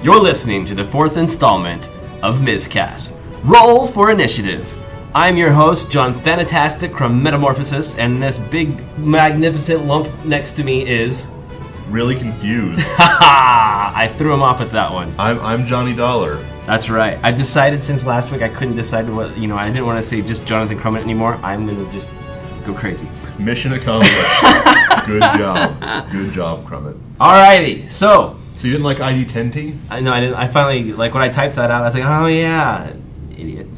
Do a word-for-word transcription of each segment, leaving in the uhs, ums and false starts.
You're listening to the fourth installment of Mizcast. Roll for initiative. I'm your host, John Thanatastic from Metamorphosis, and this big, magnificent lump next to me is... Really confused. Haha! I threw him off with that one. I'm I'm Johnny Dollar. That's right. I decided since last week I couldn't decide what, you know, I didn't want to say just Jonathan Crummett anymore. I'm going to just go crazy. Mission accomplished. Good job. Good job, Crummett. Alrighty, so... So you didn't like I D ten T? I know, I didn't. I finally, like, when I typed that out, I was like, oh yeah, idiot.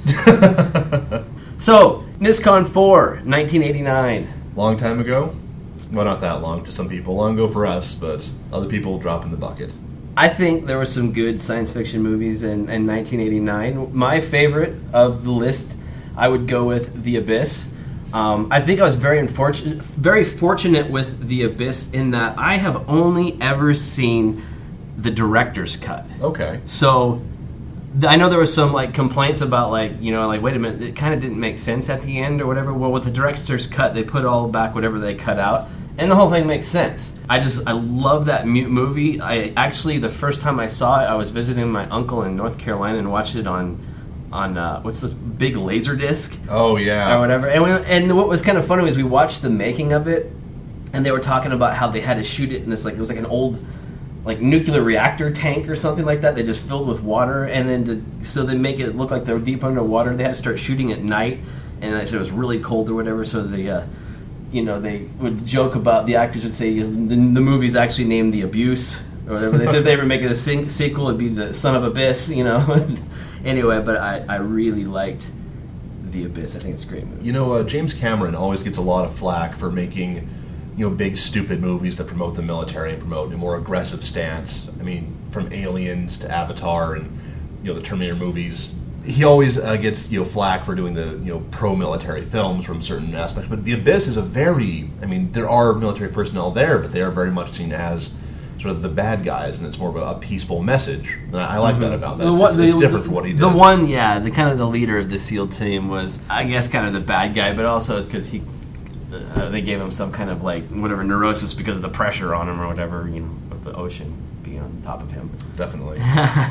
So, MizCon four, nineteen eighty-nine. Long time ago? Well, not that long to some people. Long ago for us, but other people drop in the bucket. I think there were some good science fiction movies in, in nineteen eighty-nine. My favorite of the list, I would go with The Abyss. Um, I think I was very unfortunate, very fortunate with The Abyss in that I have only ever seen the director's cut. Okay. So I know there was some like complaints about like, you know, like, wait a minute, it kind of didn't make sense at the end or whatever. Well, with the director's cut, they put all back whatever they cut out, and the whole thing makes sense. I just, I love that mu- movie. I actually, the first time I saw it, I was visiting my uncle in North Carolina and watched it on, on uh, what's this big laser disc? Oh, yeah. Or whatever. And, we, and what was kind of funny was we watched the making of it, and they were talking about how they had to shoot it in this, like, it was like an old... like nuclear reactor tank or something like that. They just filled with water, and then to, so they make it look like they were deep underwater. They had to start shooting at night, and I said it was really cold or whatever. So they, uh, you know, they would joke about the actors would say the, the movie's actually named The Abuse or whatever. They said if they ever make it a sing- sequel, it'd be The Son of Abyss, you know. Anyway, but I, I really liked The Abyss. I think it's a great movie. You know, uh, James Cameron always gets a lot of flack for making, you know, big stupid movies that promote the military and promote a more aggressive stance. I mean, from Aliens to Avatar and, you know, the Terminator movies. He always uh, gets, you know, flack for doing the, you know, pro-military films from certain aspects. But The Abyss is a very, I mean, there are military personnel there, but they are very much seen as sort of the bad guys, and it's more of a, a peaceful message. And I, I like mm-hmm. that about that. The It's, one, it's, it's the, different from what he did. The one, yeah, the kind of the leader of the SEAL team was, I guess, kind of the bad guy, but also it's because he... Uh, they gave him some kind of like whatever neurosis because of the pressure on him or whatever, you know, of the ocean being on top of him. Definitely.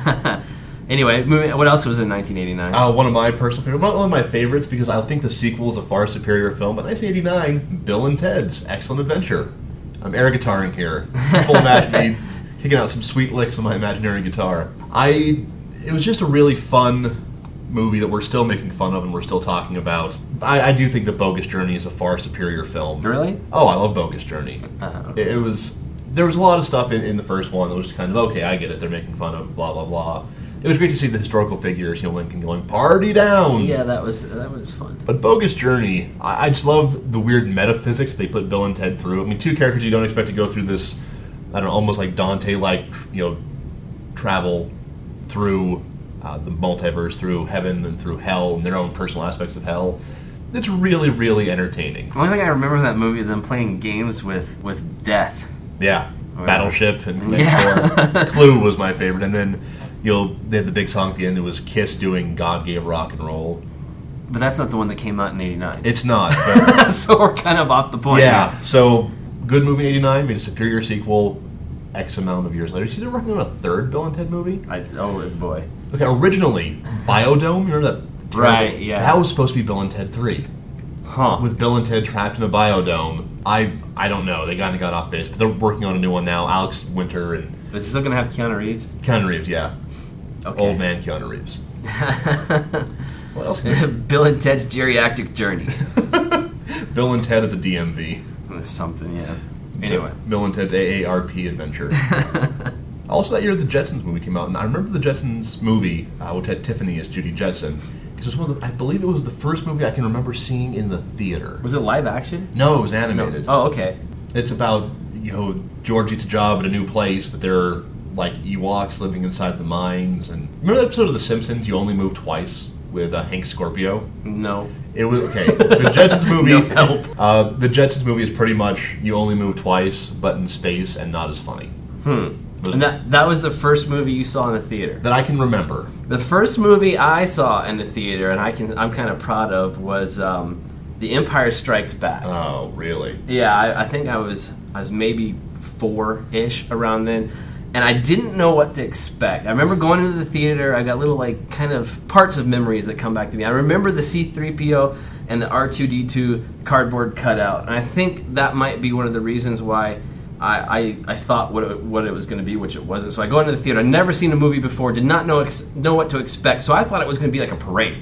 Anyway, moving, what else was in nineteen eighty-nine? Uh, one of my personal favorites, one of my favorites because I think the sequel is a far superior film. But nineteen eighty-nine, Bill and Ted's Excellent Adventure. I'm air guitaring here. People imagine me kicking out some sweet licks on my imaginary guitar. I. It was just a really fun movie that we're still making fun of and we're still talking about. I, I do think that Bogus Journey is a far superior film. Really? Oh, I love Bogus Journey. Uh-huh. It, it was there was a lot of stuff in, in the first one that was kind of okay. I get it. They're making fun of blah blah blah. It was great to see the historical figures, you know, Lincoln going party down. Yeah, that was that was fun. But Bogus Journey, I, I just love the weird metaphysics they put Bill and Ted through. I mean, two characters you don't expect to go through this, I don't know, almost like Dante-like, you know, travel through. Uh, the multiverse, through heaven and through hell and their own personal aspects of hell. It's really, really entertaining. The only thing I remember from that movie is them playing games with, with death. Yeah. Or, Battleship and Command yeah. Four. Clue was my favorite. And then, you know, they had the big song at the end. It was Kiss doing God Gave Rock and Roll. But that's not the one that came out in eighty-nine. It's not. But so we're kind of off the point. Yeah. Here. So, good movie in eighty-nine, made a superior sequel X amount of years later. You see they're working on a third Bill and Ted movie? I, oh, boy. Okay, originally, Biodome, remember that? Right, yeah. That was supposed to be Bill and Ted three. Huh. With Bill and Ted trapped in a biodome. I I don't know. They kind of got off base, but they're working on a new one now. Alex Winter and... Is he still going to have Keanu Reeves? Keanu Reeves, yeah. Okay. Old man Keanu Reeves. What else? Bill and Ted's Geriatric Journey. Bill and Ted at the D M V. Something, yeah. Anyway. Bill and Ted's A A R P adventure. Also, that year the Jetsons movie came out, and I remember the Jetsons movie, uh, which had Tiffany as Judy Jetson. It was one of the, I believe it was the first movie I can remember seeing in the theater. Was it live action? No, it was animated. No. Oh, okay. It's about, you know, George gets a job at a new place, but they're like Ewoks living inside the mines. And remember that episode of The Simpsons, You Only Move Twice, with uh, Hank Scorpio? No. It was okay. The Jetsons movie. No help. Uh, the Jetsons movie is pretty much You Only Move Twice, but in space and not as funny. Hmm. And that that was the first movie you saw in the theater? That I can remember. The first movie I saw in the theater, and I can I'm kind of proud of, was um, The Empire Strikes Back. Oh, really? Yeah, I, I think I was I was maybe four-ish around then. and I didn't know what to expect. I remember going into the theater. I got little like kind of parts of memories that come back to me. I remember the C three P O and the R two D two cardboard cutout, and I think that might be one of the reasons why I, I, I thought what it, what it was going to be, which it wasn't. So I go into the theater. I'd never seen a movie before, did not know ex- know what to expect, so I thought it was going to be like a parade.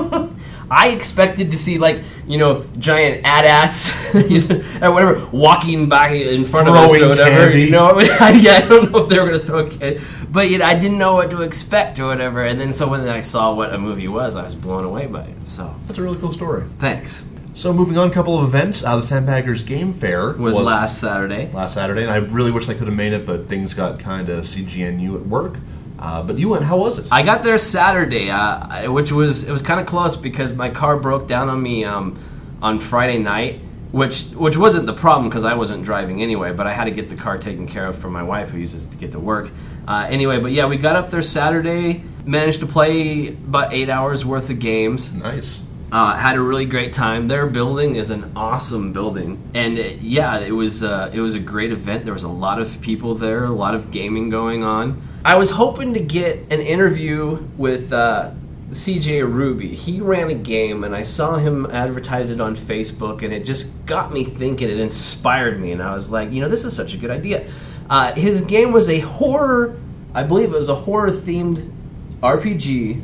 I expected to see, like, you know, giant AT-ATs or whatever walking back in front Throwing of us or whatever. Candy. You know, yeah, I don't know if they were going to throw candy, but you know, I didn't know what to expect or whatever. And then so when I saw what a movie was, I was blown away by it. So That's a really cool story. thanks. So moving on, a couple of events. Uh, the Sandbaggers Game Fair Was, was last Saturday. Last Saturday, and I really wish I could have made it, but things got kind of C G N U at work. Uh, but you went. How was it? I got there Saturday, uh, which was it was kind of close because my car broke down on me um, on Friday night, which which wasn't the problem because I wasn't driving anyway. But I had to get the car taken care of for my wife who uses it to get to work. Uh, anyway, but yeah, we got up there Saturday, managed to play about eight hours worth of games. Nice. Uh, had a really great time. Their building is an awesome building, and it, yeah, it was uh, it was a great event. There was a lot of people there, a lot of gaming going on. I was hoping to get an interview with uh, C J Ruby. He ran a game, and I saw him advertise it on Facebook, and it just got me thinking. It inspired me, and I was like, you know, this is such a good idea. Uh, his game was a horror, I believe it was a horror-themed R P G.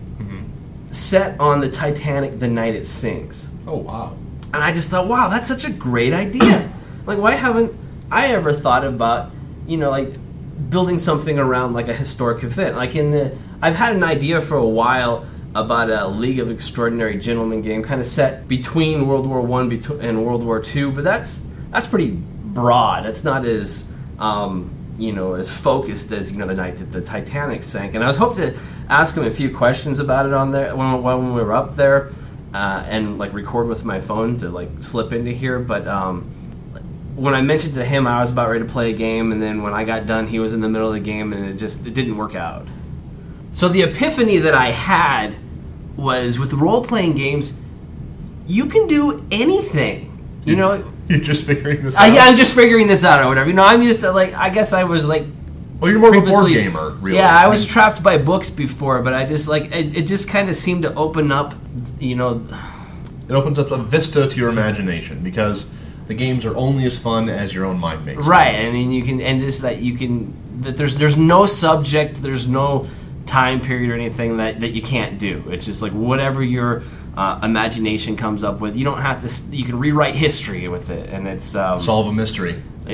Set on the Titanic the night it sinks. Oh, wow. And I just thought, wow, that's such a great idea. Like, why haven't I ever thought about, you know, like, building something around, like, a historic event? Like, in the... I've had an idea for a while about a League of Extraordinary Gentlemen game, kind of set between World War One and World War Two, but that's that's pretty broad. It's not as... Um, you know, as focused as, you know, the night that the Titanic sank. And I was hoping to ask him a few questions about it on there when, when we were up there uh, and, like, record with my phone to, like, slip into here. But um, when I mentioned to him I was about ready to play a game, and then when I got done, he was in the middle of the game, and it just it didn't work out. So the epiphany that I had was with role-playing games, you can do anything. You know... You're just figuring this out? I, I'm just figuring this out or whatever. You know, I'm used to, like, I guess I was, like... Well, you're more of a board gamer, really. Yeah, I was trapped by books before, but I just, like, it, it just kind of seemed to open up, you know... It opens up a vista to your imagination, because the games are only as fun as your own mind makes them. Right, I mean, you can... And just that you can... That there's there's no subject, there's no time period or anything that, that you can't do. It's just, like, whatever your... Uh, imagination comes up with. You don't have to. You can rewrite history with it, and it's um, solve a mystery. You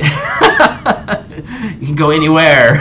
can go anywhere.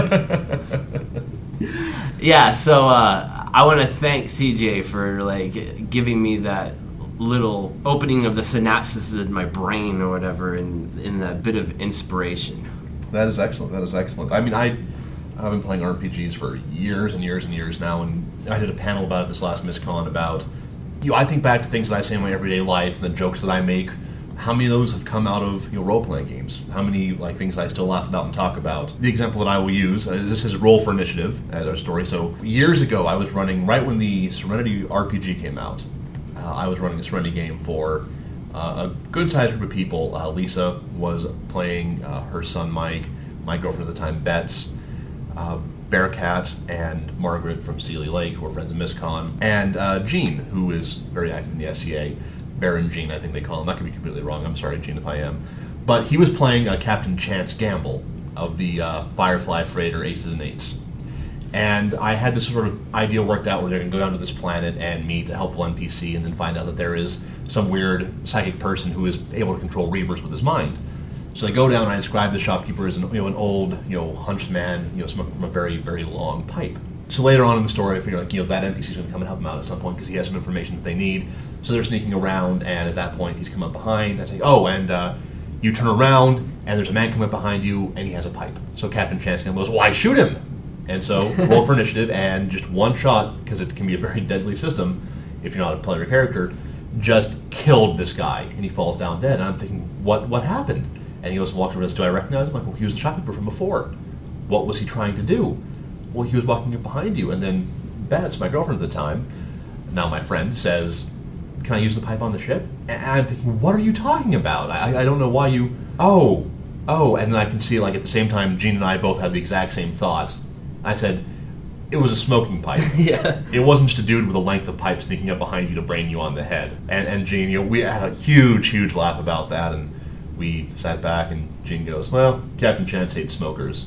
Yeah, so uh, I want to thank C J for like giving me that little opening of the synapses in my brain or whatever, and in that bit of inspiration. That is excellent. That is excellent. I mean, I. I've been playing R P Gs for years and years and years now, and I did a panel about it this last MissCon about. You know, I think back to things that I say in my everyday life and the jokes that I make. How many of those have come out of, you know, role-playing games? How many like things I still laugh about and talk about? The example that I will use is this is Roll for Initiative as our story. So years ago, I was running right when the Serenity R P G came out. Uh, I was running a Serenity game for uh, a good-sized group of people. Uh, Lisa was playing uh, her son Mike, my girlfriend at the time Bets. Uh, Bearcat and Margaret from Sealy Lake, who are friends of MissCon, and uh, Gene, who is very active in the S C A. Baron Gene, I think they call him. I could be completely wrong. I'm sorry, Gene, if I am. But he was playing uh, Captain Chance Gamble of the uh, Firefly freighter Aces and Eights. And I had this sort of idea worked out where they're going to go down to this planet and meet a helpful N P C and then find out that there is some weird psychic person who is able to control Reavers with his mind. So they go down, and I describe the shopkeeper as an, you know, an old, you know, hunched man, you know, smoking from a very, very long pipe. So later on in the story, I figure, like, you know, that N P C is going to come and help him out at some point because he has some information that they need. So they're sneaking around, and at that point, he's come up behind. I say, oh, and uh, you turn around, and there's a man coming up behind you, and he has a pipe. So Captain Chance goes, why shoot him? And so roll for initiative, and just one shot, because it can be a very deadly system if you're not a player character, just killed this guy, and he falls down dead. And I'm thinking, what what happened? And he goes and walks over and says, do I recognize him? I'm like, well, he was the shopkeeper from before. What was he trying to do? Well, he was walking up behind you. And then Bets, my girlfriend at the time, now my friend, says, can I use the pipe on the ship? And I'm thinking, what are you talking about? I, I don't know why you... Oh, oh, and then I can see, like, at the same time, Gene and I both had the exact same thoughts. I said, it was a smoking pipe. Yeah. It wasn't just a dude with a length of pipe sneaking up behind you to brain you on the head. And, and Gene, you know, we had a huge, huge laugh about that, and we sat back, and Gene goes, well, Captain Chance hates smokers.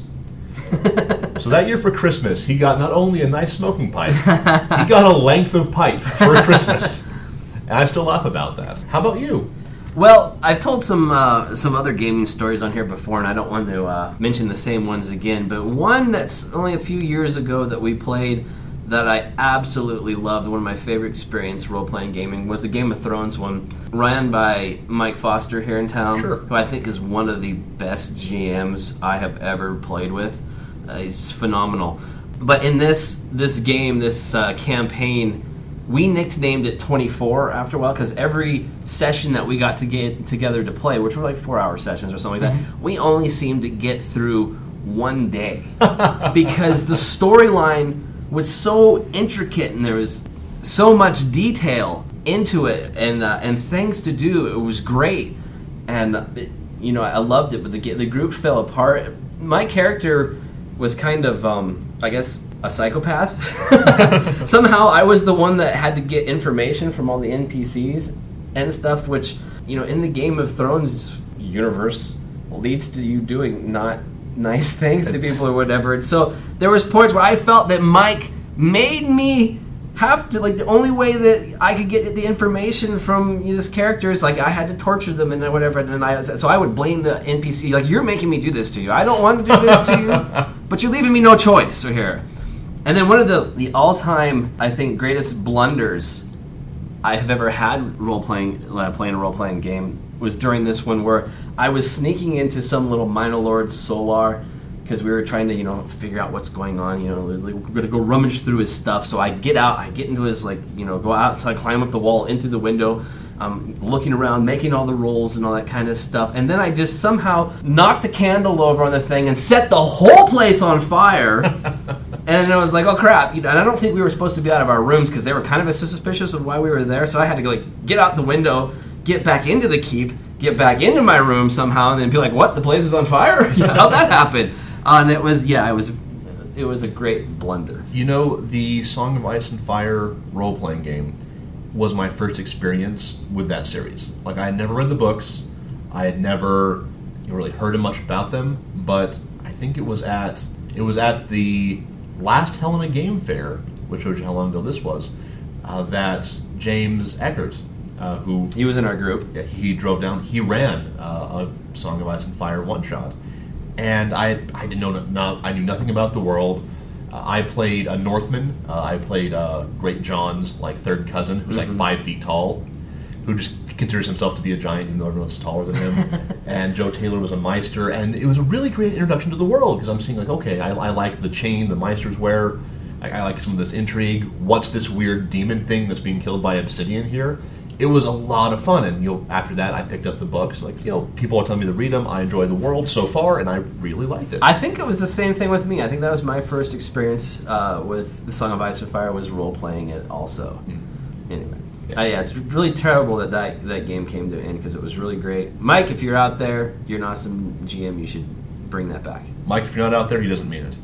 So that year for Christmas, he got not only a nice smoking pipe, he got a length of pipe for Christmas. And I still laugh about that. How about you? Well, I've told some uh, some other gaming stories on here before, and I don't want to uh, mention the same ones again, but one that's only a few years ago that we played that I absolutely loved, one of my favorite experience role-playing gaming, was the Game of Thrones one, ran by Mike Foster here in town, sure. who I think is one of the best G Ms I have ever played with. Uh, he's phenomenal. But in this this game, this uh, campaign, we nicknamed it twenty-four after a while, because every session that we got to get together to play, which were like four-hour sessions or something like that, mm-hmm. we only seemed to get through one day. Because the storyline was so intricate and there was so much detail into it and uh, and things to do. It was great. And, it, you know, I loved it, but the, the group fell apart. My character was kind of, um, I guess, a psychopath. Somehow I was the one that had to get information from all the N P Cs and stuff, which, you know, in the Game of Thrones universe leads to you doing not nice things to people or whatever. And so there was points where I felt that Mike made me have to, like, the only way that I could get the information from this character is, like, I had to torture them and whatever. And I so I would blame the N P C, like, you're making me do this to you. I don't want to do this to you, but you're leaving me no choice. So here. And then one of the, the all-time, I think, greatest blunders I have ever had role-playing, uh, playing a role-playing game was during this one, where I was sneaking into some little Minor Lord Solar because we were trying to, you know, figure out what's going on. You know, we're going to go rummage through his stuff. So I get out, I get into his, like, you know, go outside, climb up the wall, into the window, um, looking around, making all the rolls and all that kind of stuff. And then I just somehow knocked the candle over on the thing and set the whole place on fire. And I was like, oh, crap. You know, and I don't think we were supposed to be out of our rooms because they were kind of suspicious of why we were there. So I had to, like, get out the window, get back into the keep, get back into my room somehow, and then be like, what? The place is on fire? Yeah, how'd that happen? Uh, and it was, yeah, it was it was a great blunder. You know, the Song of Ice and Fire role-playing game was my first experience with that series. Like, I had never read the books. I had never really heard much about them, but I think it was at it was at the last Helena Game Fair, which shows you how long ago this was, uh, that James Eckert, uh, who... He was in our group. Yeah, he drove down, he ran uh, a Song of Ice and Fire one-shot. And I I didn't know, not, I knew nothing about the world. Uh, I played a Northman. Uh, I played uh, Great John's, like, third cousin, who's mm-hmm. like five feet tall, who just considers himself to be a giant, even though everyone's taller than him. And Joe Taylor was a Meister, and it was a really great introduction to the world, because I'm seeing, like, okay, I, I like the chain the Meisters wear. I, I like some of this intrigue. What's this weird demon thing that's being killed by Obsidian here? It was a lot of fun, and, you know, after that, I picked up the books. Like, you know, people are telling me to read them. I enjoy the world so far, and I really liked it. I think it was the same thing with me. I think that was my first experience uh, with the Song of Ice and Fire, was role-playing it also. Mm. Anyway. Yeah. Uh, yeah, it's really terrible that that, that game came to an end, because it was really great. Mike, if you're out there, you're an awesome G M. You should bring that back. Mike, if you're not out there, he doesn't mean it.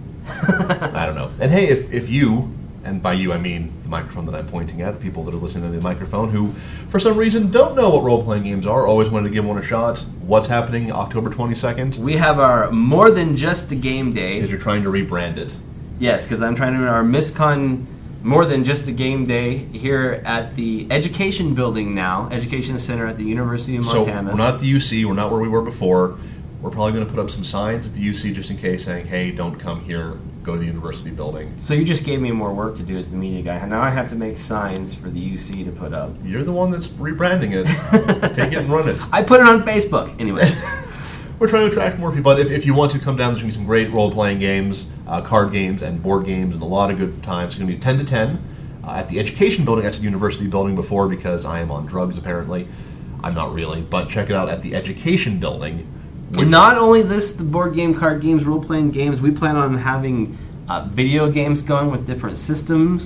I don't know. And hey, if, if you... and by you I mean the microphone that I'm pointing at, people that are listening to the microphone who, for some reason, don't know what role-playing games are, always wanted to give one a shot. What's happening October twenty-second? We have our More Than Just a Game Day. Because you're trying to rebrand it. Yes, because I'm trying to do our MissCon More Than Just a Game Day here at the Education Building now, Education Center at the University of Montana. So we're not at the U C, we're not where we were before. We're probably going to put up some signs at the U C just in case, saying, hey, don't come here, go to the university building. So you just gave me more work to do as the media guy. Now I have to make signs for the U C to put up. You're the one that's rebranding it. Take it and run it. I put it on Facebook. Anyway. We're trying to attract more people. But if, if you want to come down, there's going to be some great role-playing games, uh, card games, and board games, and a lot of good times. It's going to be ten to ten uh, at the Education Building. That's the university building before, because I am on drugs, apparently. I'm not really. But check it out at the Education Building. And not only this, the board game, card games, role-playing games, we plan on having uh, video games going with different systems.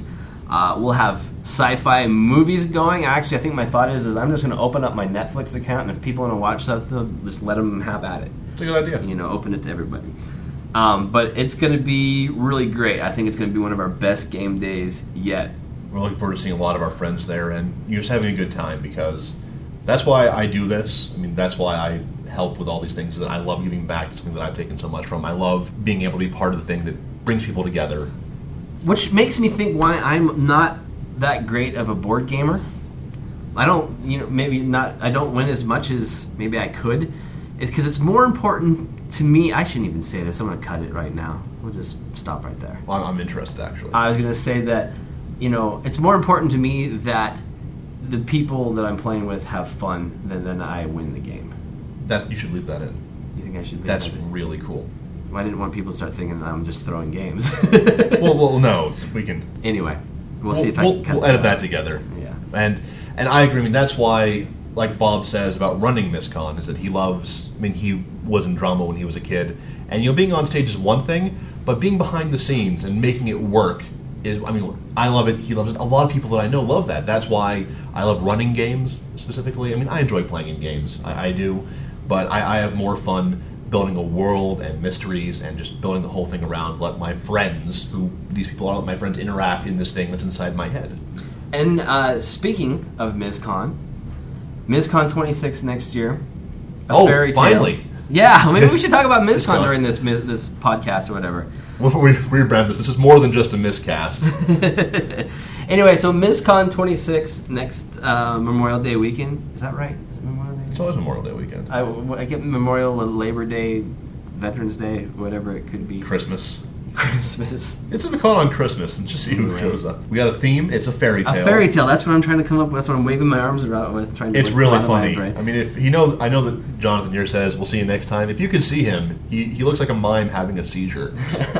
Uh, we'll have sci-fi movies going. Actually, I think my thought is, is I'm just going to open up my Netflix account, and if people want to watch something, just let them have at it. It's a good idea. You know, open it to everybody. Um, but it's going to be really great. I think it's going to be one of our best game days yet. We're looking forward to seeing a lot of our friends there, and you're just having a good time, because that's why I do this. I mean, that's why I help with all these things, that I love giving back to something that I've taken so much from. I love being able to be part of the thing that brings people together. Which makes me think why I'm not that great of a board gamer. I don't, you know, maybe not, I don't win as much as maybe I could. It's because it's more important to me. I shouldn't even say this. I'm going to cut it right now. We'll just stop right there. Well, I'm interested, actually. I was going to say that, you know, it's more important to me that the people that I'm playing with have fun than, than I win the game. That's, you should leave that in. You think I should leave That's that in? really cool. I didn't want people to start thinking that I'm just throwing games. well, well, no, we can. Anyway, we'll, We'll, see if I we'll, can cut we'll that edit that out. together. Yeah. And and I agree. I mean, that's why, like Bob says about running MISCON, is that he loves. I mean, he was in drama when he was a kid, and you know, being on stage is one thing, but being behind the scenes and making it work is. I mean, I love it. He loves it. A lot of people that I know love that. That's why I love running games specifically. I mean, I enjoy playing in games. I, I do, but I, I have more fun building a world and mysteries and just building the whole thing around. Let my friends, who these people are, let my friends interact in this thing that's inside my head. And uh, speaking of MizCon, MizCon twenty-six next year. A Oh, fairy tale. finally. Yeah, maybe we should talk about MizCon MizCon. during this Miz- this podcast or whatever. We'll re- rebrand this. This is more than just a miscast. Anyway, so MizCon twenty-six next uh, Memorial Day weekend. Is that right? Is it Memorial Day? It's always Memorial Day weekend. I, I get Memorial, Labor Day, Veterans Day, whatever it could be. Christmas. Christmas. It's a con on Christmas and just see who Right. shows up. We got a theme. It's a fairy tale. A fairy tale. That's what I'm trying to come up with. That's what I'm waving my arms around with. Trying to It's like, really come out of my funny. brain. I mean, if you know, I know that Jonathan here says, "We'll see you next time." If you could see him, he he looks like a mime having a seizure.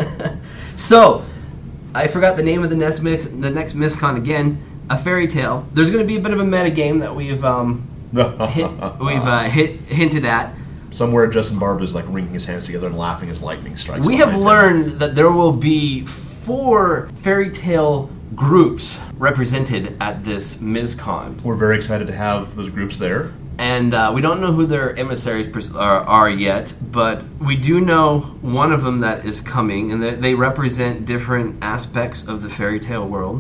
So, I forgot the name of the next mix, the next MizCon again. A fairy tale. There's going to be a bit of a meta game that we've um, hit, we've uh, hit hinted at. Somewhere, Justin Barber is like wringing his hands together and laughing as lightning strikes. We have behind him. learned that there will be four fairy tale groups represented at this MizCon. We're very excited to have those groups there. And uh, we don't know who their emissaries pers- are, are yet, but we do know one of them that is coming, and they, they represent different aspects of the fairy tale world.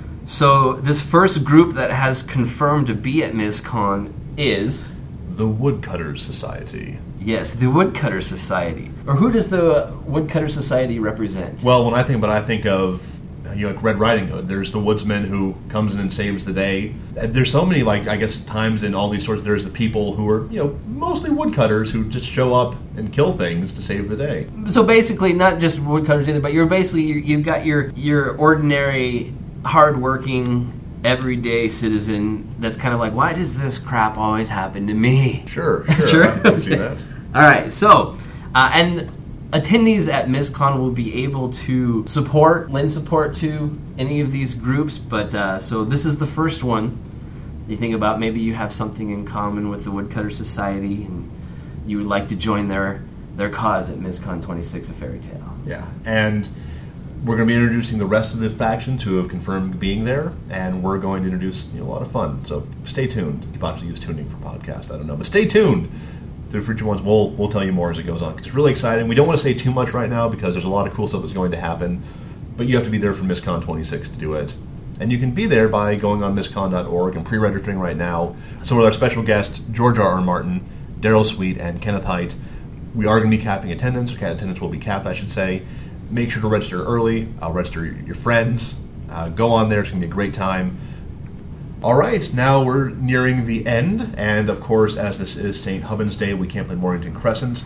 So this first group that has confirmed to be at MizCon is... The Woodcutters Society. Yes, the Woodcutter Society. Or who does the Woodcutter Society represent? Well, when I think about it, I think of, you know, like Red Riding Hood. There's the woodsman who comes in and saves the day. There's so many, like, I guess, times in all these sorts. There's the people who are, you know, mostly woodcutters who just show up and kill things to save the day. So basically, not just woodcutters either, but you're basically, you've got your, your ordinary, hardworking, everyday citizen that's kind of like, why does this crap always happen to me? Sure, sure. Sure. I can see that. All right, so, uh, and attendees at MizCon will be able to support, lend support to any of these groups, but uh, so this is the first one. You think about maybe you have something in common with the Woodcutter Society and you would like to join their, their cause at MizCon twenty-six, A Fairy Tale. Yeah, and we're going to be introducing the rest of the factions who have confirmed being there, and we're going to introduce, you know, a lot of fun. So stay tuned. You possibly use tuning for podcast, I don't know, but stay tuned. The future ones, we'll we'll tell you more as it goes on. It's really exciting. We don't want to say too much right now because there's a lot of cool stuff that's going to happen, but you have to be there for MizCon twenty-six to do it. And you can be there by going on MizCon dot org and pre-registering right now. So with our special guests, George R. R. Martin, Daryl Sweet, and Kenneth Haidt, we are going to be capping attendance, or attendance will be capped, I should say. Make sure to register early. I'll register your friends. Uh, go on there. It's going to be a great time. All right, now we're nearing the end. And, of course, as this is Saint Hubban's Day, we can't play Mornington Crescent.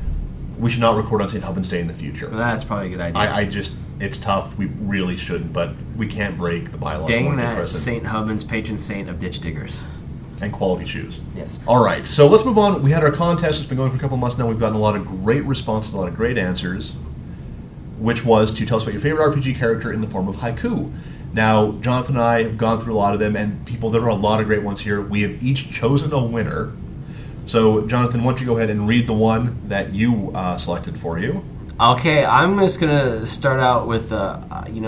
We should not record on Saint Hubban's Day in the future. Well, that's probably a good idea. I, I just, it's tough. We really shouldn't, but we can't break the bylaws of Dang Mornington that, Crescent. Saint Hubban's, patron saint of ditch diggers. And quality shoes. Yes. All right, so let's move on. We had our contest. It's been going for a couple months now. We've gotten a lot of great responses, a lot of great answers, which was to tell us about your favorite R P G character in the form of haiku. Now, Jonathan and I have gone through a lot of them, and people, there are a lot of great ones here. We have each chosen a winner. So, Jonathan, why don't you go ahead and read the one that you uh, selected for you? Okay, I'm just going to start out with, uh, uh, you know,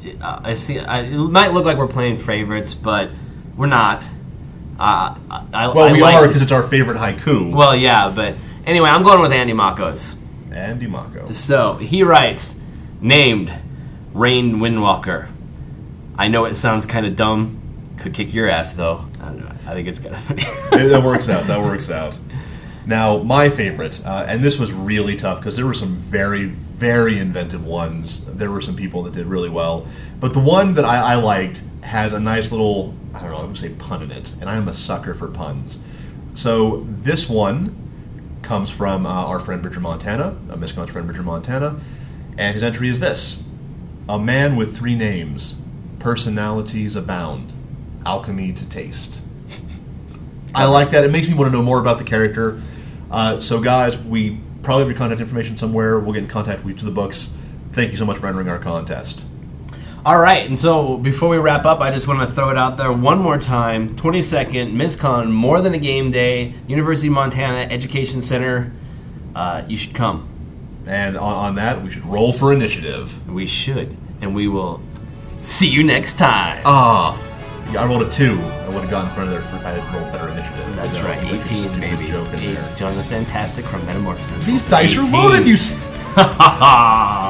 uh, I see. I, it might look like we're playing favorites, but we're not. Uh, I, Well, I we liked are it. because it's our favorite haiku. Well, yeah, but anyway, I'm going with Andy Makos. Andy Mako. So he writes, named Rain Windwalker. I know it sounds kind of dumb. Could kick your ass though. I don't know. I think it's kind of funny. Yeah, that works out. That works out. Now, my favorite, uh, and this was really tough because there were some very, very inventive ones. There were some people that did really well. But the one that I, I liked has a nice little, I don't know, I would say pun in it. And I'm a sucker for puns. So this one comes from uh, our friend Bridger Montana, uh, Miss Con's friend Bridger Montana. And his entry is this. A man with three names. Personalities abound. Alchemy to taste. I like that. It makes me want to know more about the character. Uh, so, guys, we probably have your contact information somewhere. We'll get in contact with each of the books. Thank you so much for entering our contest. All right, and so before we wrap up, I just want to throw it out there one more time. twenty-second, MizCon, More Than a Game Day, University of Montana Education Center. Uh, you should come. And on, on that, we should roll for initiative. We should, and we will see you next time. Ah, yeah, I rolled a two. I would have gotten in front of there if I had rolled better initiative. That's So, right, I think there's a eighteen, stupid baby. joke in Eight, there. Jonathan Fantastic from Metamorphosis. These dice are eighteen. loaded, you... s- Ha ha ha!